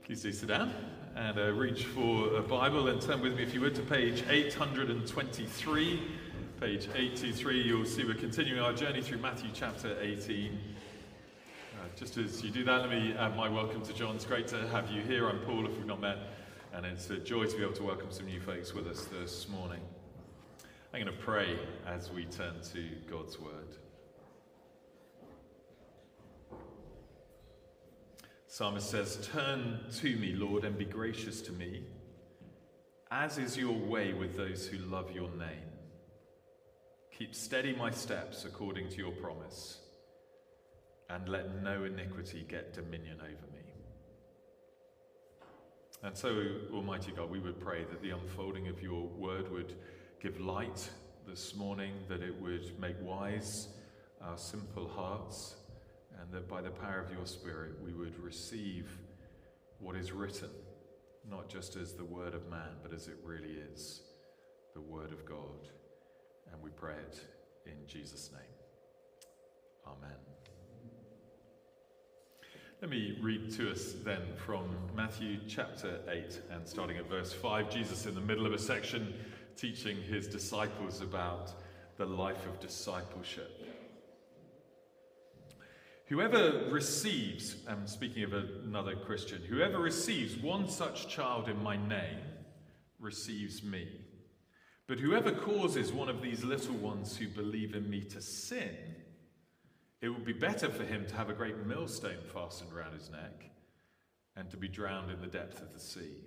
Please do sit down and reach for a Bible and turn with me, if you would, to page 823. Page 823, you'll see we're continuing our journey through Matthew chapter 18. Just as you do that, let me add my welcome to John. It's great to have you here. I'm Paul, if we've not met, and it's a joy to be able to welcome some new folks with us this morning. I'm going to pray as we turn to God's Word. Psalmist says, "Turn to me, Lord, and be gracious to me, as is your way with those who love your name. Keep steady my steps according to your promise, and let no iniquity get dominion over me." And so, Almighty God, we would pray that the unfolding of your word would give light this morning, that it would make wise our simple hearts, and that by the power of your Spirit we would receive what is written, not just as the word of man, but as it really is, the word of God. And we pray it in Jesus' name. Amen. Let me read to us then from Matthew chapter 8, and starting at verse 5, Jesus in the middle of a section teaching his disciples about the life of discipleship. "Whoever receives," I'm speaking of another Christian, "whoever receives one such child in my name receives me. But whoever causes one of these little ones who believe in me to sin, it would be better for him to have a great millstone fastened around his neck and to be drowned in the depth of the sea.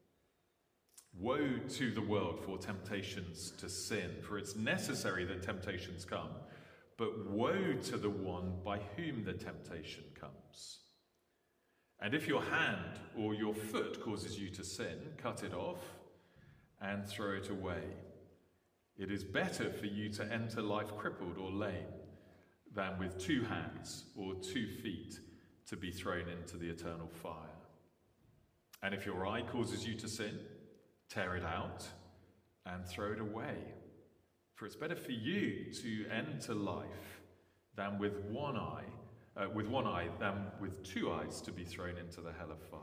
Woe to the world for temptations to sin, for it's necessary that temptations come. But woe to the one by whom the temptation comes. And if your hand or your foot causes you to sin, cut it off and throw it away. It is better for you to enter life crippled or lame than with 2 hands or 2 feet to be thrown into the eternal fire. And if your eye causes you to sin, tear it out and throw it away. For it's better for you to enter life than with one eye than with 2 eyes to be thrown into the hell of fire.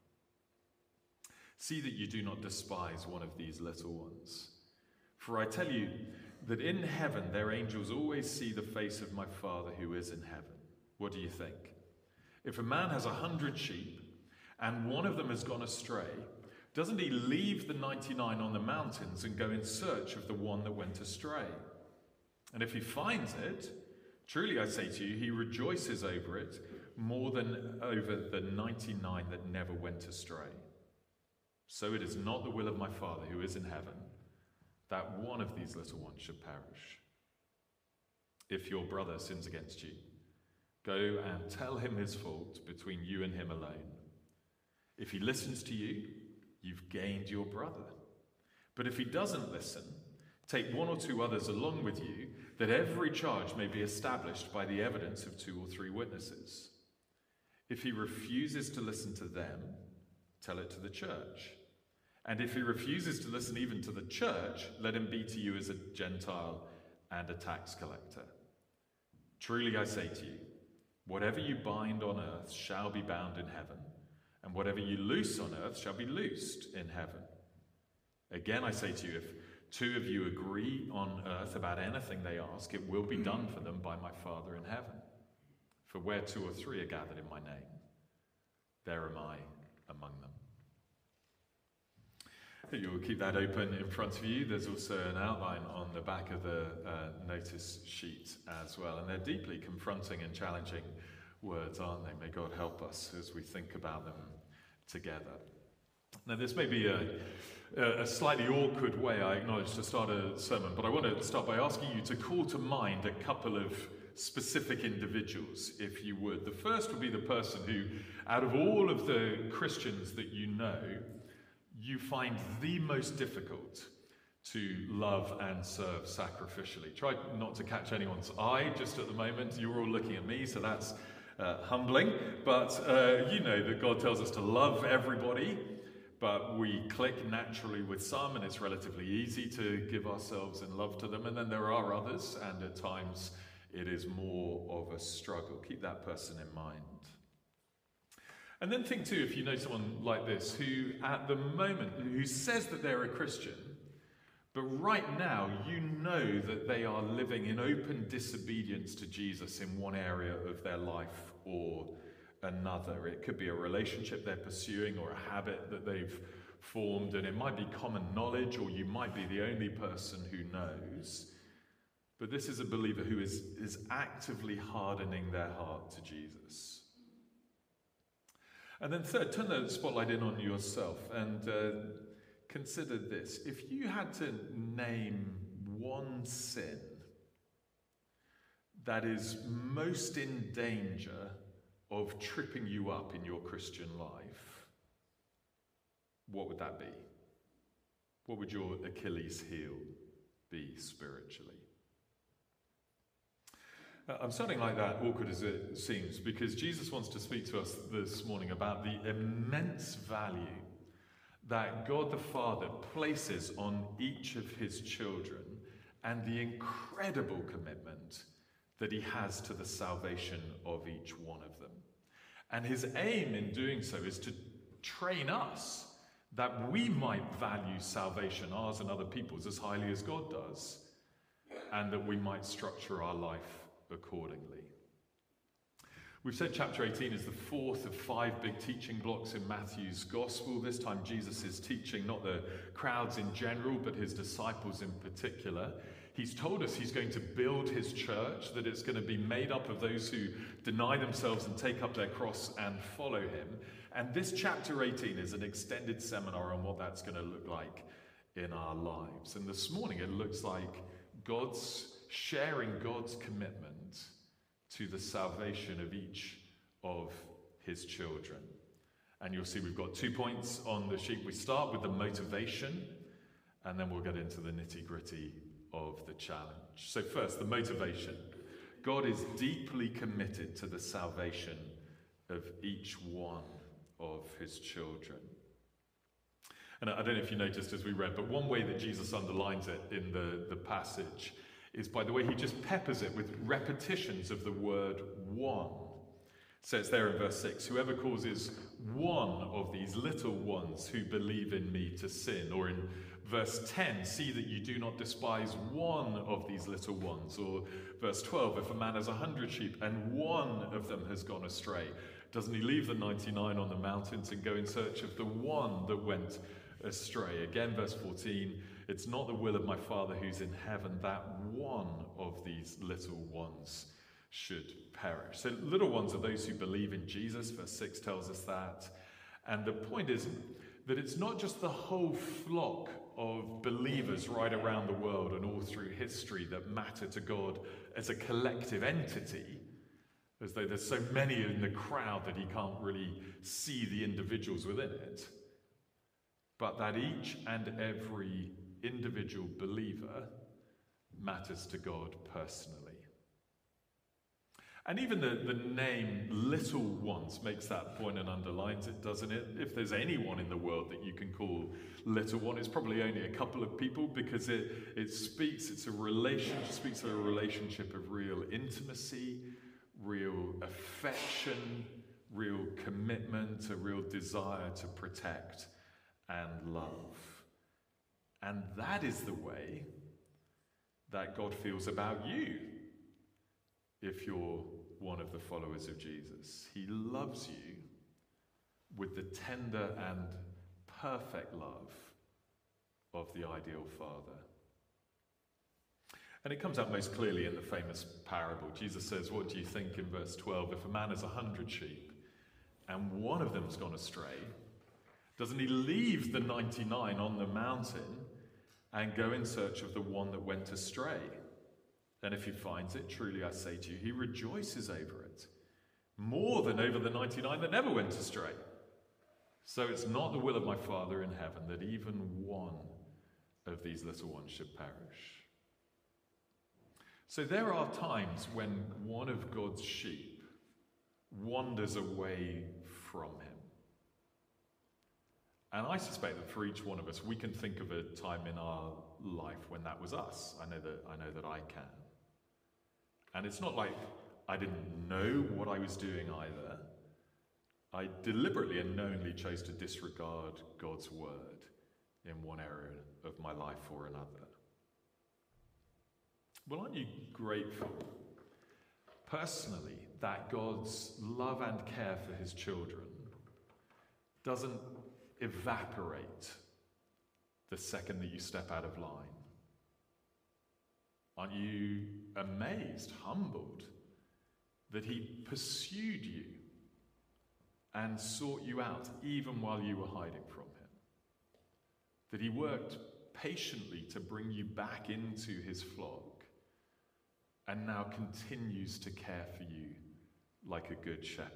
See that you do not despise one of these little ones. For I tell you that in heaven their angels always see the face of my Father who is in heaven. What do you think? If a man has 100 sheep and one of them has gone astray, doesn't he leave the 99 on the mountains and go in search of the one that went astray? And if he finds it, truly I say to you, he rejoices over it more than over the 99 that never went astray. So it is not the will of my Father who is in heaven that one of these little ones should perish. If your brother sins against you, go and tell him his fault between you and him alone. If he listens to you, you've gained your brother. But if he doesn't listen, take 1 or 2 others along with you, that every charge may be established by the evidence of 2 or 3 witnesses. If he refuses to listen to them, tell it to the church. And if he refuses to listen even to the church, let him be to you as a Gentile and a tax collector. Truly I say to you, whatever you bind on earth shall be bound in heaven, and whatever you loose on earth shall be loosed in heaven. Again, I say to you, if 2 of you agree on earth about anything they ask, it will be done for them by my Father in heaven. For where 2 or 3 are gathered in my name, there am I among them." You'll keep that open in front of you. There's also an outline on the back of the notice sheet as well. And they're deeply confronting and challenging words, aren't they? May God help us as we think about them together. Now, this may be a slightly awkward way, I acknowledge, to start a sermon, but I want to start by asking you to call to mind a couple of specific individuals, if you would. The first would be the person who, out of all of the Christians that you know, you find the most difficult to love and serve sacrificially. Try not to catch anyone's eye just at the moment. You're all looking at me, so that's humbling. But you know that God tells us to love everybody, but we click naturally with some, and it's relatively easy to give ourselves in love to them. And then there are others, and at times it is more of a struggle. Keep that person in mind. And then think too, if you know someone like this, who at the moment, who says that they're a Christian, but right now you know that they are living in open disobedience to Jesus in one area of their life or another. It could be a relationship they're pursuing or a habit that they've formed, and it might be common knowledge, or you might be the only person who knows. But this is a believer who is actively hardening their heart to Jesus. And then third, turn the spotlight in on yourself and consider this. If you had to name one sin that is most in danger of tripping you up in your Christian life, what would that be? What would your Achilles heel be spiritually? I'm sounding like that, awkward as it seems, because Jesus wants to speak to us this morning about the immense value that God the Father places on each of his children and the incredible commitment that he has to the salvation of each one of them. And his aim in doing so is to train us that we might value salvation, ours and other people's, as highly as God does, and that we might structure our life accordingly. We've said chapter 18 is the fourth of 5 big teaching blocks in Matthew's gospel. This time Jesus is teaching not the crowds in general, but his disciples in particular. He's told us he's going to build his church, that it's going to be made up of those who deny themselves and take up their cross and follow him. And this chapter 18 is an extended seminar on what that's going to look like in our lives. And this morning it looks like sharing God's commitment to the salvation of each of his children. And you'll see we've got 2 points on the sheet. We start with the motivation, and then we'll get into the nitty-gritty of the challenge. So first, the motivation. God is deeply committed to the salvation of each one of his children. And I don't know if you noticed as we read, but one way that Jesus underlines it in the passage is by the way he just peppers it with repetitions of the word one. So it's there in verse 6, whoever causes one of these little ones who believe in me to sin. Or in verse 10, see that you do not despise one of these little ones. Or verse 12, if a man has 100 sheep and one of them has gone astray, doesn't he leave the 99 on the mountains and go in search of the one that went astray? Again, verse 14, it's not the will of my Father who's in heaven that one of these little ones should perish. So little ones are those who believe in Jesus. Verse 6 tells us that. And the point is that it's not just the whole flock of believers right around the world and all through history that matter to God as a collective entity, as though there's so many in the crowd that he can't really see the individuals within it, but that each and every individual believer matters to God personally. And even the name little ones makes that point and underlines it, doesn't it? If there's anyone in the world that you can call little one, it's probably only a couple of people, because it speaks of a relationship of real intimacy, real affection, real commitment, a real desire to protect and love. And that is the way that God feels about you if you're one of the followers of Jesus. He loves you with the tender and perfect love of the ideal Father. And it comes out most clearly in the famous parable. Jesus says, what do you think in verse 12? If a man has 100 sheep and one of them's gone astray, doesn't he leave the 99 on the mountain and go in search of the one that went astray? And if he finds it, truly I say to you, he rejoices over it more than over the 99 that never went astray. So it's not the will of my Father in heaven that even one of these little ones should perish. So there are times when one of God's sheep wanders away from him. And I suspect that for each one of us, we can think of a time in our life when that was us. I know that I can. And it's not like I didn't know what I was doing either, I deliberately and knowingly chose to disregard God's word in one area of my life or another. Well, aren't you grateful personally that God's love and care for his children doesn't evaporate the second that you step out of line? Aren't you amazed, humbled, that he pursued you and sought you out even while you were hiding from him? That he worked patiently to bring you back into his flock and now continues to care for you like a good shepherd?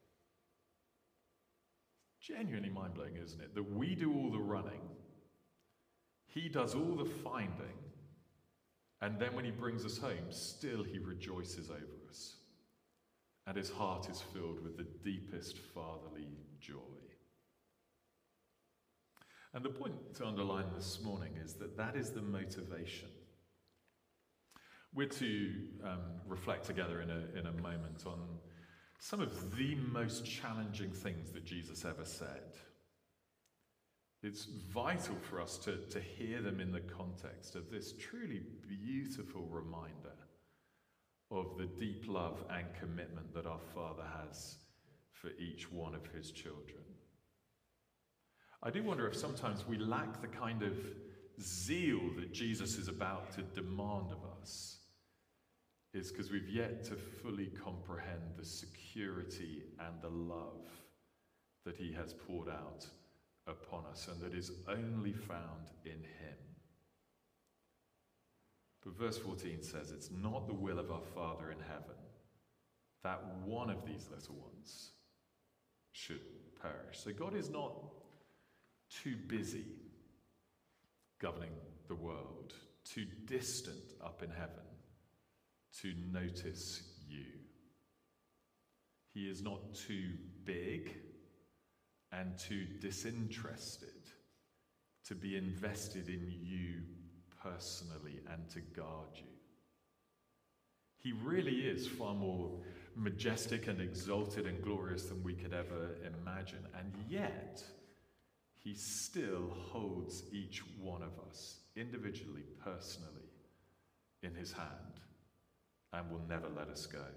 Genuinely mind-blowing, isn't it? That we do all the running, he does all the finding, and then when he brings us home, still he rejoices over us. And his heart is filled with the deepest fatherly joy. And the point to underline this morning is that that is the motivation. We're to reflect together in a moment on some of the most challenging things that Jesus ever said. It's vital for us to hear them in the context of this truly beautiful reminder of the deep love and commitment that our Father has for each one of his children. I do wonder if sometimes we lack the kind of zeal that Jesus is about to demand of us. It's because we've yet to fully comprehend the security and the love that he has poured out upon us and that is only found in him. But verse 14 says, it's not the will of our Father in heaven that one of these little ones should perish. So God is not too busy governing the world, too distant up in heaven to notice you. He is not too big and too disinterested to be invested in you personally and to guard you. He really is far more majestic and exalted and glorious than we could ever imagine, and yet he still holds each one of us individually, personally, in his hand and will never let us go.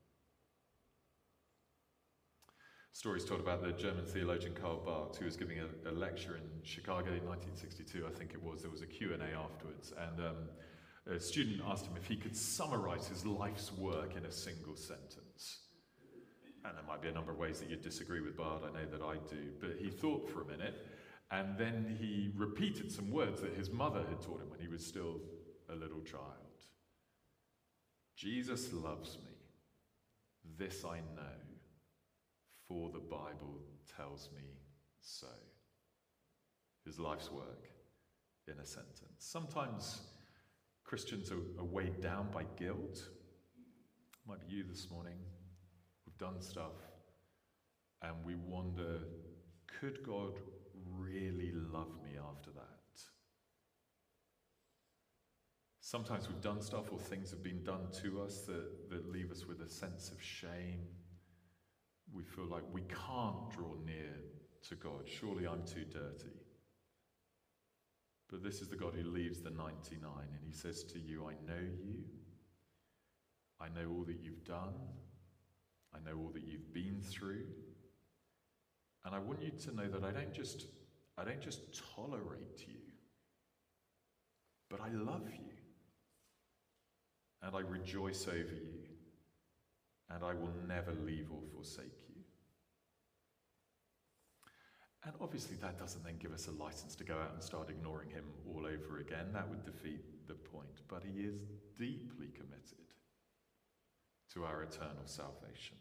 Stories told about the German theologian Karl Barth, who was giving a lecture in Chicago in 1962, I think it was. There was a Q&A afterwards, and a student asked him if he could summarize his life's work in a single sentence. And there might be a number of ways that you disagree with Barth, I know that I do, but he thought for a minute, and then he repeated some words that his mother had taught him when he was still a little child. Jesus loves me, this I know, for the Bible tells me so. His life's work in a sentence. Sometimes Christians are weighed down by guilt. Might be you this morning. We've done stuff and we wonder, could God really love me after that? Sometimes we've done stuff or things have been done to us that leave us with a sense of shame. We feel like we can't draw near to God. Surely I'm too dirty. But this is the God who leaves the 99 and he says to you, I know you. I know all that you've done. I know all that you've been through. And I want you to know that I don't just tolerate you, but I love you. And I rejoice over you. And I will never leave or forsake you. And obviously that doesn't then give us a license to go out and start ignoring him all over again. That would defeat the point. But he is deeply committed to our eternal salvation.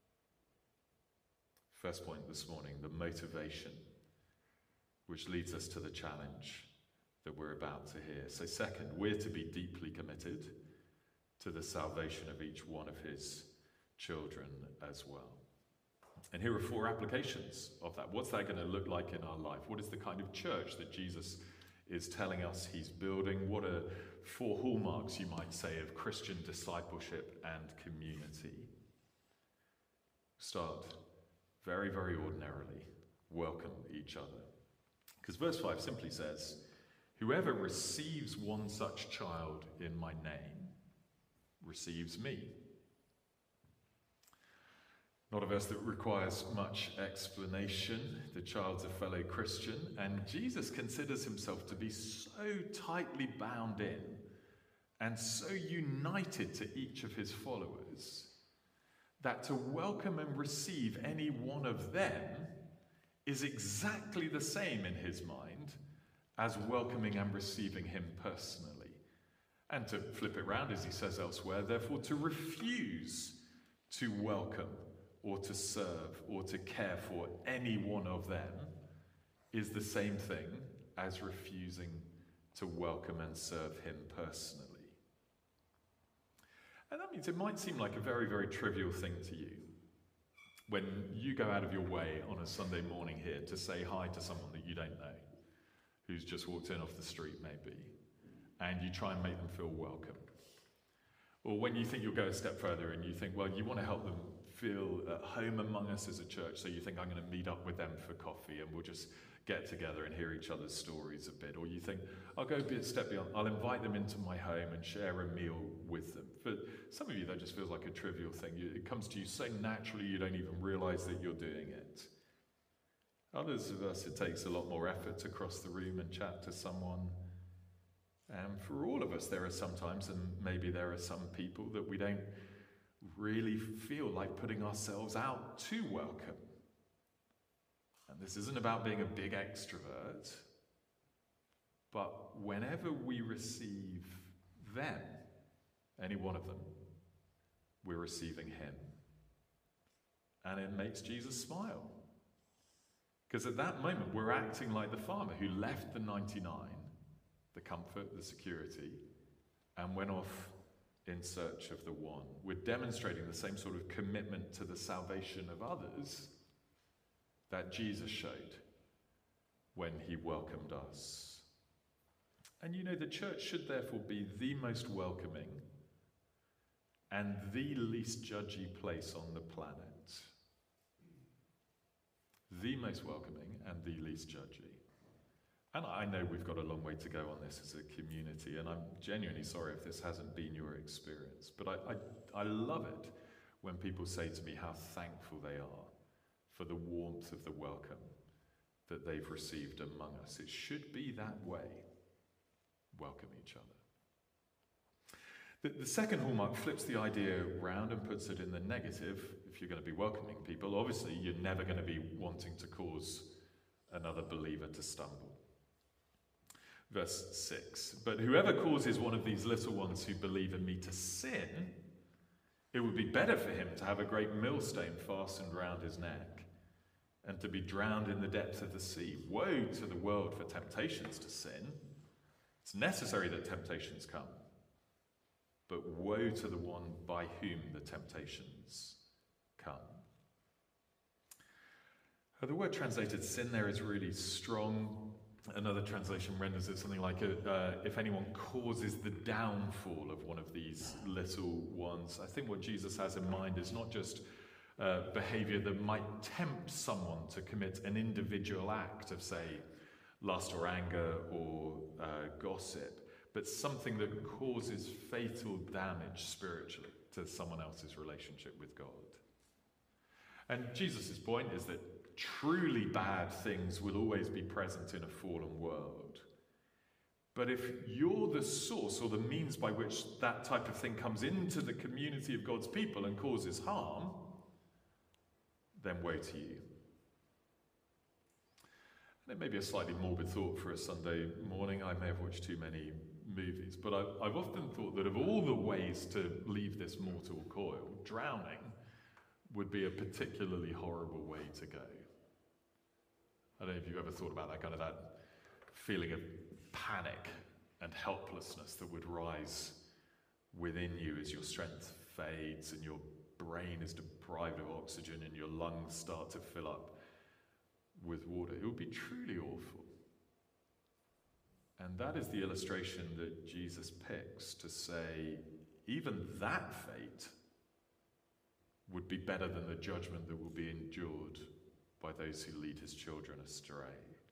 First point this morning, the motivation, which leads us to the challenge that we're about to hear. So second, we're to be deeply committed to the salvation of each one of his children as well. And here are 4 applications of that. What's that going to look like in our life? What is the kind of church that Jesus is telling us he's building? What are 4 hallmarks, you might say, of Christian discipleship and community? Start very, very ordinarily, welcome each other. Because verse 5 simply says, whoever receives one such child in my name receives me. Not a verse that requires much explanation. The child's a fellow Christian, and Jesus considers himself to be so tightly bound in and so united to each of his followers that to welcome and receive any one of them is exactly the same in his mind as welcoming and receiving him personally. And to flip it round, as he says elsewhere, therefore to refuse to welcome or to serve or to care for any one of them is the same thing as refusing to welcome and serve him personally. And that means it might seem like a very, very trivial thing to you when you go out of your way on a Sunday morning here to say hi to someone that you don't know, who's just walked in off the street maybe, and you try and make them feel welcome. Or when you think you'll go a step further and you think, well, you want to help them feel at home among us as a church, so you think I'm going to meet up with them for coffee and we'll just get together and hear each other's stories a bit. Or you think, I'll go a step beyond, I'll invite them into my home and share a meal with them. For some of you, that just feels like a trivial thing. It comes to you so naturally you don't even realize that you're doing it. Others of us, it takes a lot more effort to cross the room and chat to someone. And for all of us, there are some times, and maybe there are some people, that we don't really feel like putting ourselves out to welcome. And this isn't about being a big extrovert, but whenever we receive them, any one of them, we're receiving him. And it makes Jesus smile. Because at that moment, we're acting like the farmer who left the 99, the comfort, the security, and went off in search of the one. We're demonstrating the same sort of commitment to the salvation of others that Jesus showed when he welcomed us. And you know, the church should therefore be the most welcoming and the least judgy place on the planet. The most welcoming and the least judgy. And I know we've got a long way to go on this as a community, and I'm genuinely sorry if this hasn't been your experience. But I love it when people say to me how thankful they are for the warmth of the welcome that they've received among us. It should be that way. Welcome each other. The second hallmark flips the idea round and puts it in the negative. If you're going to be welcoming people, obviously you're never going to be wanting to cause another believer to stumble. Verse 6, but whoever causes one of these little ones who believe in me to sin, it would be better for him to have a great millstone fastened round his neck and to be drowned in the depth of the sea. Woe to the world for temptations to sin. It's necessary that temptations come, but woe to the one by whom the temptations come. The word translated sin there is really strong. Another translation renders it something like, if anyone causes the downfall of one of these little ones. I think what Jesus has in mind is not just behavior that might tempt someone to commit an individual act of, say, lust or anger or gossip, but something that causes fatal damage spiritually to someone else's relationship with God. And Jesus' point is that truly bad things will always be present in a fallen world. But if you're the source or the means by which that type of thing comes into the community of God's people and causes harm, then woe to you. And it may be a slightly morbid thought for a Sunday morning. I may have watched too many movies, but I've often thought that of all the ways to leave this mortal coil, drowning would be a particularly horrible way to go. I don't know if you've ever thought about that feeling of panic and helplessness that would rise within you as your strength fades and your brain is deprived of oxygen and your lungs start to fill up with water. It would be truly awful. And that is the illustration that Jesus picks to say, even that fate would be better than the judgment that will be endured by those who lead his children astray.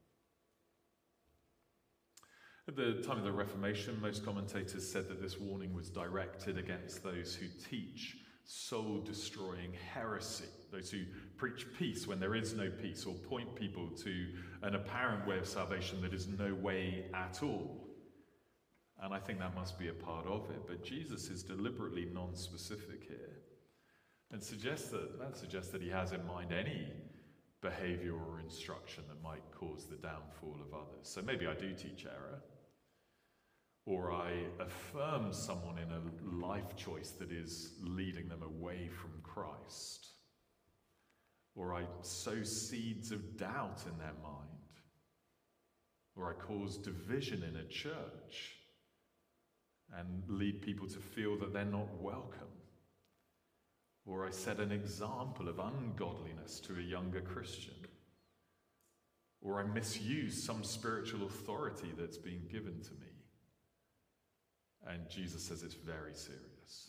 At the time of the Reformation, most commentators said that this warning was directed against those who teach soul-destroying heresy, those who preach peace when there is no peace, or point people to an apparent way of salvation that is no way at all. And I think that must be a part of it, but Jesus is deliberately non-specific here, and suggests that he has in mind any behavior or instruction that might cause the downfall of others. So maybe I do teach error, or I affirm someone in a life choice that is leading them away from Christ, or I sow seeds of doubt in their mind, or I cause division in a church and lead people to feel that they're not welcome, or I set an example of ungodliness to a younger Christian, or I misuse some spiritual authority that's been given to me. And Jesus says it's very serious.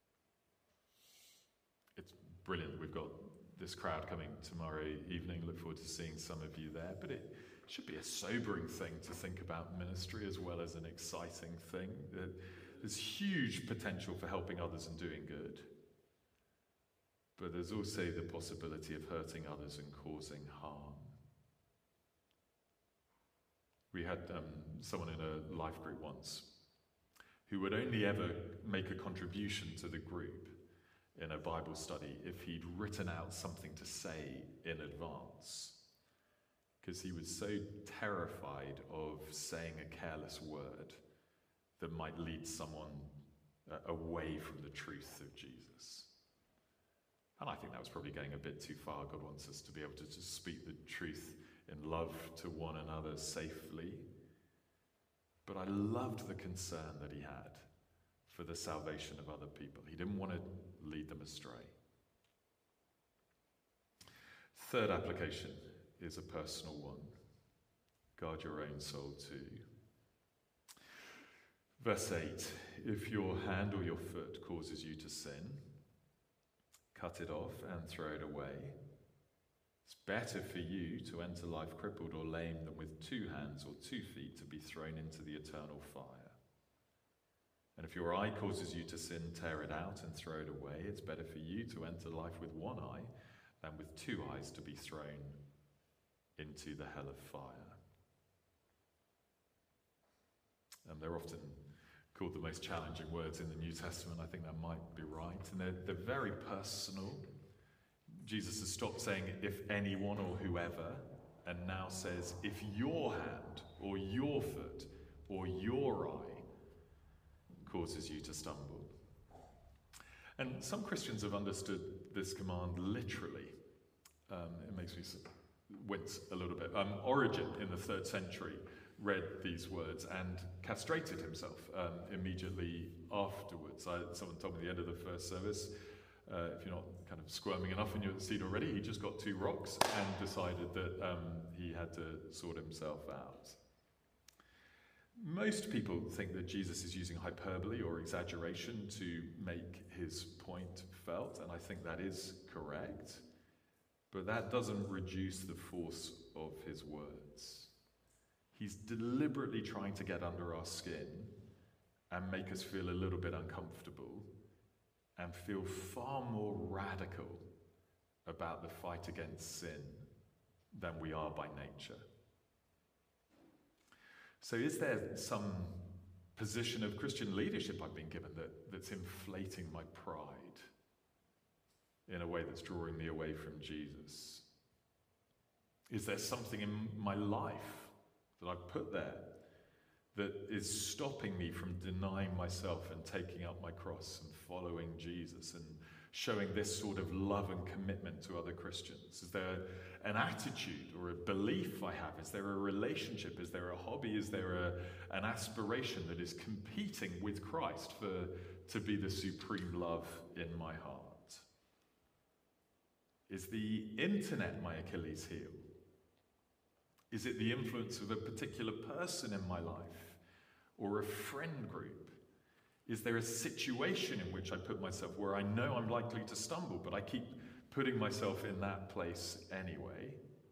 It's brilliant. We've got this crowd coming tomorrow evening. Look forward to seeing some of you there. But it should be a sobering thing to think about ministry as well as an exciting thing. There's huge potential for helping others and doing good. But there's also the possibility of hurting others and causing harm. We had someone in a life group once who would only ever make a contribution to the group in a Bible study if he'd written out something to say in advance, because he was so terrified of saying a careless word that might lead someone away from the truth of Jesus. And I think that was probably going a bit too far. God wants us to be able to just speak the truth in love to one another safely. But I loved the concern that he had for the salvation of other people. He didn't want to lead them astray. Third application is a personal one. Guard your own soul too. Verse 8, if your hand or your foot causes you to sin, cut it off and throw it away. It's better for you to enter life crippled or lame than with 2 hands or 2 feet to be thrown into the eternal fire. And if your eye causes you to sin, tear it out and throw it away. It's better for you to enter life with 1 eye than with 2 eyes to be thrown into the hell of fire. And they're often called the most challenging words in the New Testament. I think that might be right. And they're very personal. Jesus has stopped saying, if anyone or whoever, and now says, if your hand or your foot or your eye causes you to stumble. And some Christians have understood this command literally. It makes me wince a little bit. Origen in the 3rd century read these words and castrated himself immediately afterwards. Someone told me at the end of the first service, if you're not kind of squirming enough in your seat already, he just got 2 rocks and decided that he had to sort himself out. Most people think that Jesus is using hyperbole or exaggeration to make his point felt, and I think that is correct, but that doesn't reduce the force of his words. He's deliberately trying to get under our skin and make us feel a little bit uncomfortable and feel far more radical about the fight against sin than we are by nature. So is there some position of Christian leadership I've been given that's inflating my pride in a way that's drawing me away from Jesus? Is there something in my life that I've put there that is stopping me from denying myself and taking up my cross and following Jesus and showing this sort of love and commitment to other Christians? Is there an attitude or a belief I have? Is there a relationship? Is there a hobby? Is there an aspiration that is competing with Christ to be the supreme love in my heart? Is the internet my Achilles heel? Is it the influence of a particular person in my life or a friend group? Is there a situation in which I put myself where I know I'm likely to stumble, but I keep putting myself in that place anyway?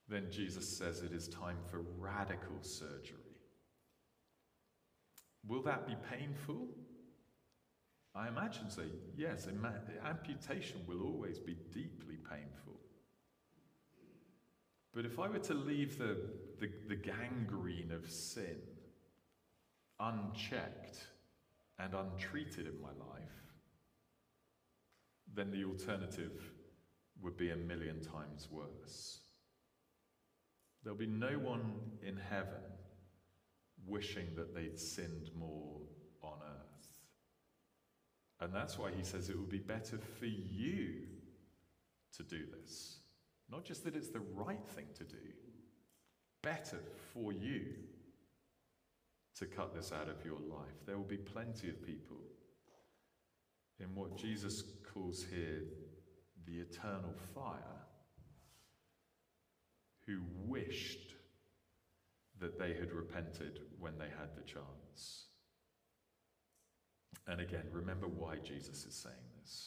then Jesus says it is time for radical surgery. Will that be painful? I imagine so. Yes, amputation will always be deeply painful. But if I were to leave the gangrene of sin unchecked and untreated in my life, then the alternative would be a million times worse. There'll be no one in heaven wishing that they'd sinned more on earth. And that's why he says it would be better for you to do this. Not just that it's the right thing to do, better for you to cut this out of your life. There will be plenty of people in what Jesus calls here the eternal fire who wished that they had repented when they had the chance. And again, remember why Jesus is saying this.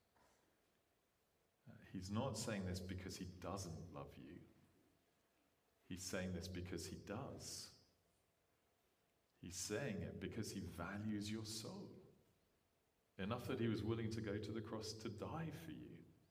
He's not saying this because he doesn't love you. He's saying this because he does. He's saying it because he values your soul enough that he was willing to go to the cross to die for you.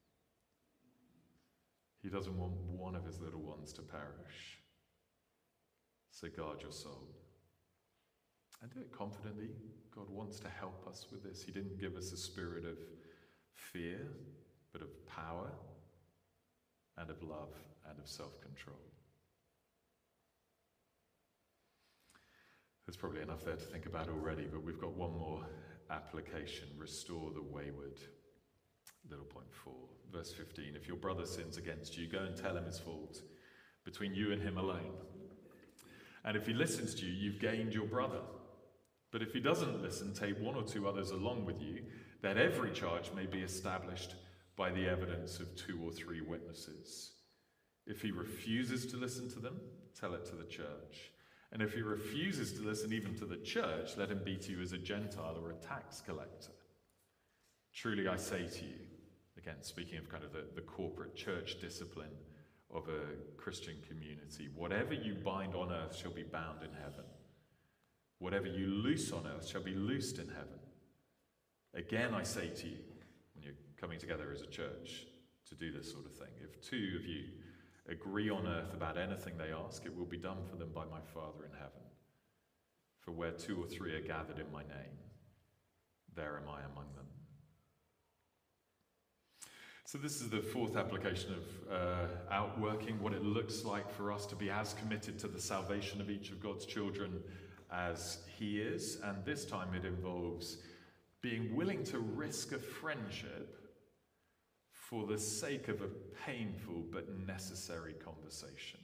He doesn't want one of his little ones to perish. So guard your soul. And do it confidently. God wants to help us with this. He didn't give us a spirit of fear, but of power and of love and of self-control. There's probably enough there to think about already, but we've got one more application. Restore the wayward. Little point 4, verse 15. If your brother sins against you, go and tell him his fault between you and him alone. And if he listens to you, you've gained your brother. But if he doesn't listen, take 1 or 2 others along with you, that every charge may be established by the evidence of 2 or 3 witnesses. If he refuses to listen to them, tell it to the church. And if he refuses to listen even to the church, let him be to you as a Gentile or a tax collector. Truly I say to you, again, speaking of kind of the corporate church discipline of a Christian community, whatever you bind on earth shall be bound in heaven. Whatever you loose on earth shall be loosed in heaven. Again, I say to you, when you're coming together as a church to do this sort of thing, if 2 of you agree on earth about anything they ask, it will be done for them by my Father in heaven. For where 2 or 3 are gathered in my name, there am I among them. So this is the 4th application of outworking, what it looks like for us to be as committed to the salvation of each of God's children as he is. And this time it involves being willing to risk a friendship for the sake of a painful but necessary conversation.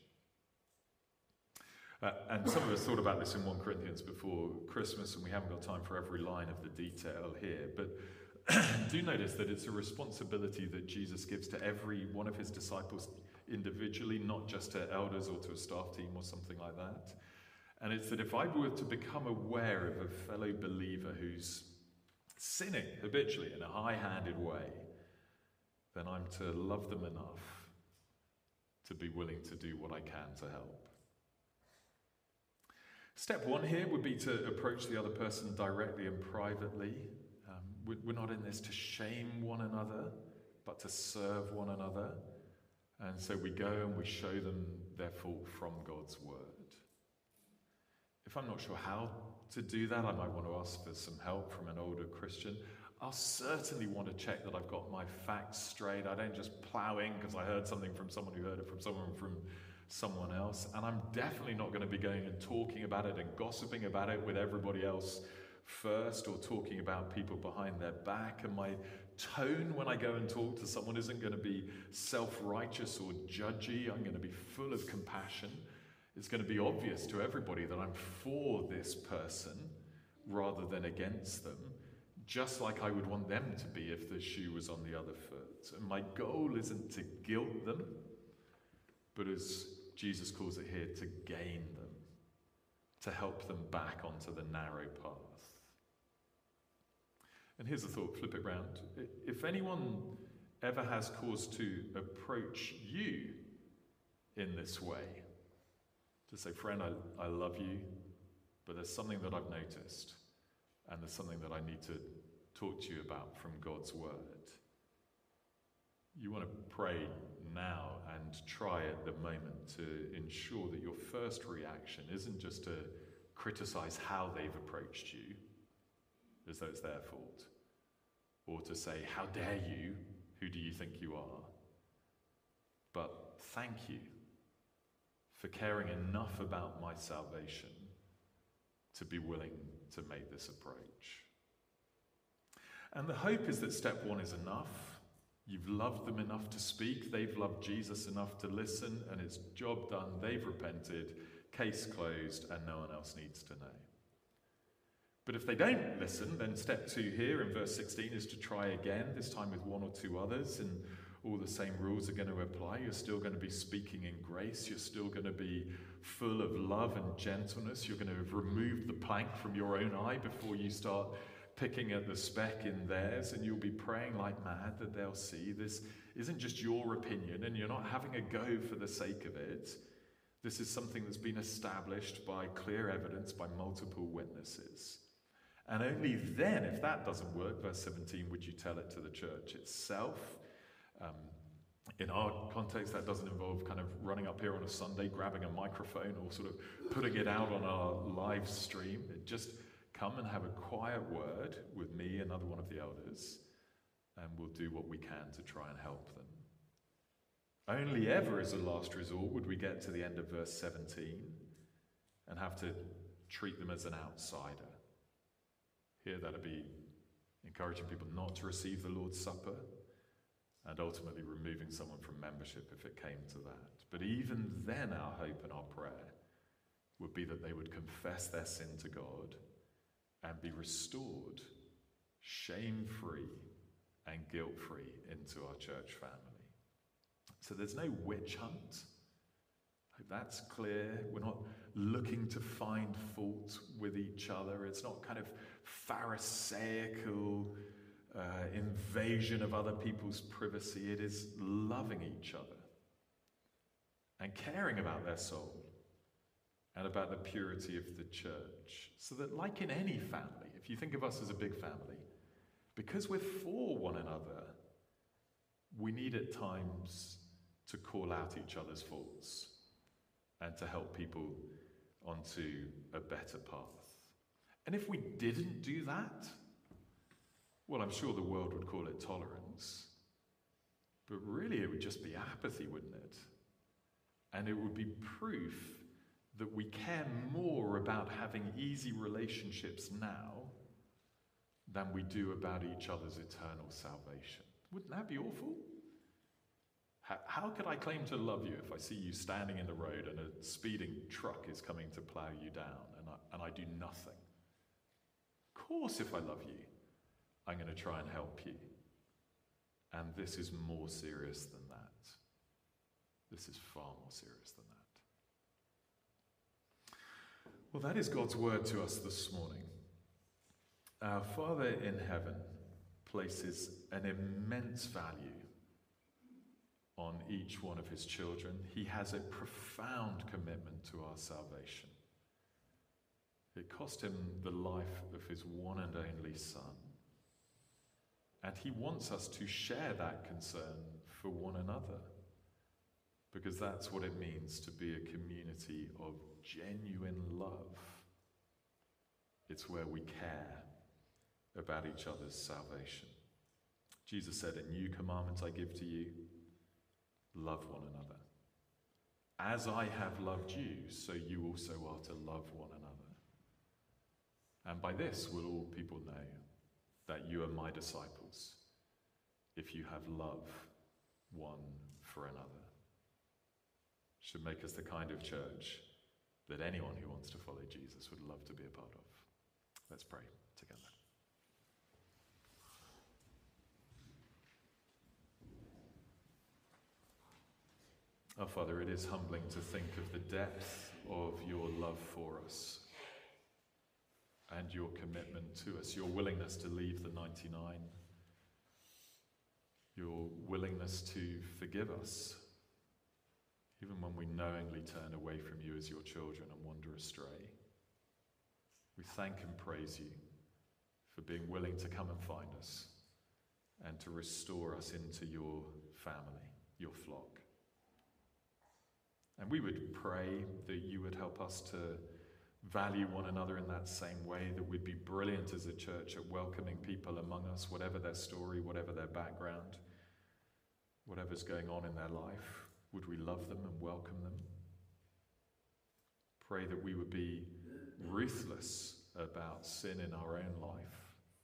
And some of us thought about this in 1 Corinthians before Christmas, and we haven't got time for every line of the detail here, but do notice that it's a responsibility that Jesus gives to every one of his disciples individually, not just to elders or to a staff team or something like that. And it's that if I were to become aware of a fellow believer who's sinning habitually in a high-handed way, then I'm to love them enough to be willing to do what I can to help. Step 1 here would be to approach the other person directly and privately. We're not in this to shame one another, but to serve one another. And so we go and we show them their fault from God's word. If I'm not sure how to do that, I might want to ask for some help from an older Christian. I'll certainly want to check that I've got my facts straight. I don't just plow in because I heard something from someone who heard it from someone else. And I'm definitely not going to be going and talking about it and gossiping about it with everybody else first, or talking about people behind their back. And my tone when I go and talk to someone isn't going to be self-righteous or judgy. I'm going to be full of compassion. It's going to be obvious to everybody that I'm for this person rather than against them, just like I would want them to be if the shoe was on the other foot. And my goal isn't to guilt them, but as Jesus calls it here, to gain them, to help them back onto the narrow path. And here's a thought, flip it round. If anyone ever has cause to approach you in this way. To say, friend, I love you, but there's something that I've noticed, and there's something that I need to talk to you about from God's word. You want to pray now and try at the moment to ensure that your first reaction isn't just to criticize how they've approached you, as though it's their fault, or to say, how dare you, who do you think you are? But thank you for caring enough about my salvation to be willing to make this approach. And the hope is that step one is enough. You've loved them enough to speak, they've loved Jesus enough to listen, and it's job done, they've repented, case closed, and no one else needs to know. But if they don't listen, then step 2 here in verse 16 is to try again, this time with 1 or 2 others, and all the same rules are going to apply. You're still going to be speaking in grace. You're still going to be full of love and gentleness. You're going to have removed the plank from your own eye before you start picking at the speck in theirs, and you'll be praying like mad that they'll see this isn't just your opinion, and you're not having a go for the sake of it. This is something that's been established by clear evidence, by multiple witnesses. And only then, if that doesn't work, verse 17, would you tell it to the church itself? In our context, that doesn't involve kind of running up here on a Sunday, grabbing a microphone, or sort of putting it out on our live stream. It just come and have a quiet word with me, another one of the elders, and we'll do what we can to try and help them. Only ever as a last resort would we get to the end of verse 17 and have to treat them as an outsider. Here that'd be encouraging people not to receive the Lord's Supper, and ultimately removing someone from membership if it came to that. But even then, our hope and our prayer would be that they would confess their sin to God and be restored, shame-free and guilt-free into our church family. So there's no witch hunt. I hope that's clear. We're not looking to find fault with each other. It's not kind of pharisaical invasion of other people's privacy. It is loving each other and caring about their soul and about the purity of the church. So that, like in any family, if you think of us as a big family, because we're for one another, we need at times to call out each other's faults and to help people onto a better path. And if we didn't do that, well, I'm sure the world would call it tolerance. But really, it would just be apathy, wouldn't it? And it would be proof that we care more about having easy relationships now than we do about each other's eternal salvation. Wouldn't that be awful? How could I claim to love you if I see you standing in the road and a speeding truck is coming to plow you down and I do nothing? Of course, if I love you, I'm going to try and help you. And this is more serious than that. This is far more serious than that. Well, that is God's word to us this morning. Our Father in heaven places an immense value on each one of his children. He has a profound commitment to our salvation. It cost him the life of his one and only Son. And he wants us to share that concern for one another, because that's what it means to be a community of genuine love. It's where we care about each other's salvation. Jesus said, "A new commandment I give to you, love one another. As I have loved you, so you also are to love one another. And by this will all people know that you are my disciples, if you have love one for another." Should make us the kind of church that anyone who wants to follow Jesus would love to be a part of. Let's pray together. Our Father, it is humbling to think of the depth of your love for us and your commitment to us, your willingness to leave the 99, your willingness to forgive us, even when we knowingly turn away from you as your children and wander astray. We thank and praise you for being willing to come and find us and to restore us into your family, your flock. And we would pray that you would help us to value one another in that same way, that we'd be brilliant as a church at welcoming people among us, whatever their story, whatever their background, whatever's going on in their life. Would we love them and welcome them? Pray that we would be ruthless about sin in our own life.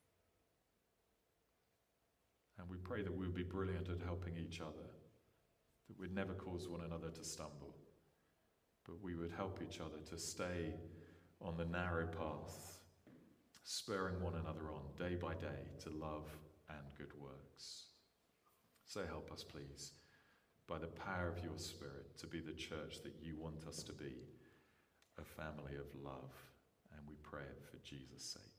And we pray that we would be brilliant at helping each other, that we'd never cause one another to stumble, but we would help each other to stay on the narrow path, spurring one another on day by day to love and good works. So help us, please, by the power of your Spirit, to be the church that you want us to be, a family of love. And we pray it for Jesus' sake.